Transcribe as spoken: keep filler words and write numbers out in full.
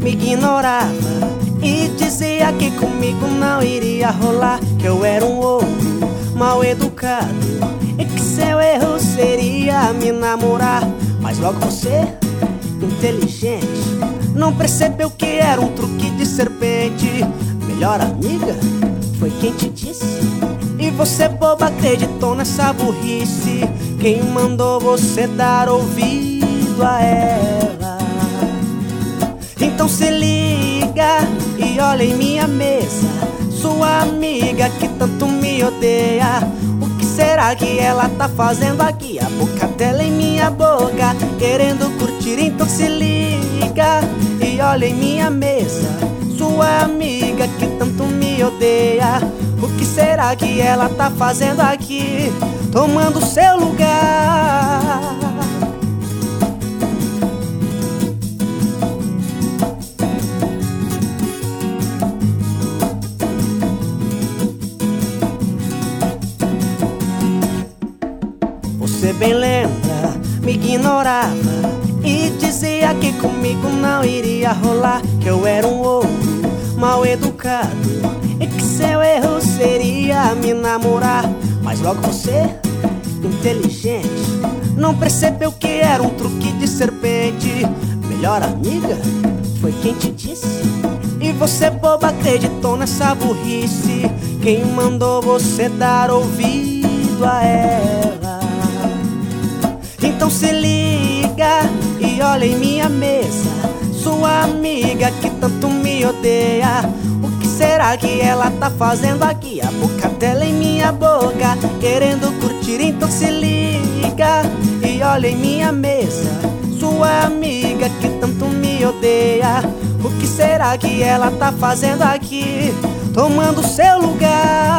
me ignorava e dizia que comigo não iria rolar, que eu era um outro mal educado e que seu erro seria me namorar. Mas logo você, inteligente, não percebeu que era um truque de serpente. Melhor amiga foi quem te disse, e você, boba, acreditou nessa burrice. Quem mandou você dar ouvido a ela? Então se liga e olha em minha mesa, sua amiga que tanto me odeia. O que será que ela tá fazendo aqui? A boca dela em minha boca, querendo curtir. Então se liga e olha em minha mesa, sua amiga que tanto me odeia. O que será que ela tá fazendo aqui, tomando seu lugar? Você bem lembra, me ignorava e dizia que comigo não iria rolar, que eu era um outro mal educado e que seu erro seria me namorar. Mas logo você, inteligente, não percebeu que era um truque de serpente. Melhor amiga foi quem te disse, e você, boba, acreditou nessa burrice. Quem mandou você dar ouvido a ela? Então se liga e olha em minha mesa, sua amiga que tanto me odeia. O que será que ela tá fazendo aqui? A boca dela em minha boca, querendo curtir. Então se liga e olha em minha mesa, sua amiga que tanto me odeia. O que será que ela tá fazendo aqui, tomando seu lugar?